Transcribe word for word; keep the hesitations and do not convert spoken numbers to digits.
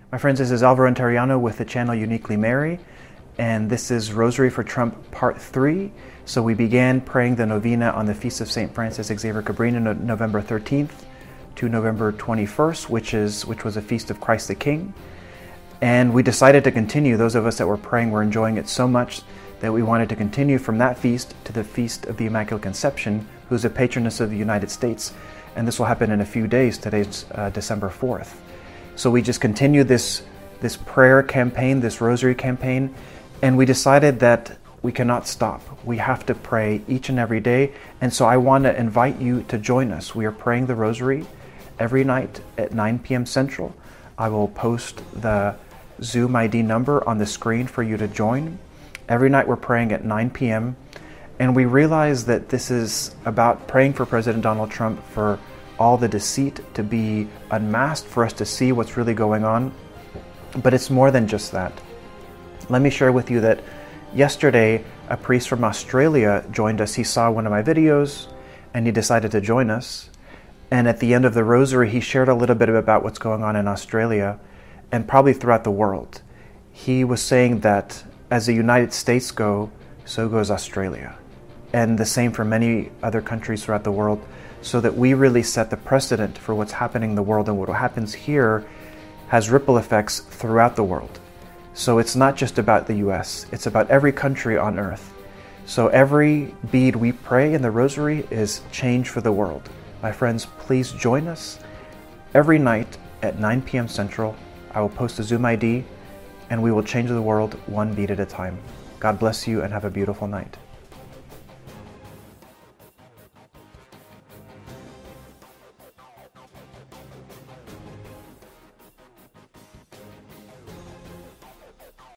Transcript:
My friends, this is Alvaro Antariano with the channel Uniquely Mary, and this is Rosary for Trump Part three. So we began praying the novena on the Feast of Saint Francis Xavier Cabrini no November thirteenth to November twenty-first, which is which was a Feast of Christ the King. And we decided to continue. Those of us that were praying were enjoying it so much that we wanted to continue from that feast to the Feast of the Immaculate Conception, who's a patroness of the United States. And this will happen in a few days. Today's uh, December fourth. So we just continued this, this prayer campaign, this rosary campaign, and we decided that we cannot stop. We have to pray each and every day. And so I want to invite you to join us. We are praying the rosary every night at nine p m Central. I will post the Zoom I D number on the screen for you to join. Every night we're praying at nine p m And we realize that this is about praying for President Donald Trump, for all the deceit to be unmasked, for us to see what's really going on. But it's more than just that. Let me share with you that yesterday a priest from Australia joined us. He saw one of my videos and he decided to join us. And at the end of the rosary, he shared a little bit about what's going on in Australia and probably throughout the world. He was saying that as the United States go, so goes Australia. And the same for many other countries throughout the world, so that we really set the precedent for what's happening in the world, and what happens here has ripple effects throughout the world. So it's not just about the U S, it's about every country on earth. So every bead we pray in the rosary is change for the world. My friends, please join us every night at nine p m Central. I will post a Zoom I D and we will change the world one bead at a time. God bless you and have a beautiful night.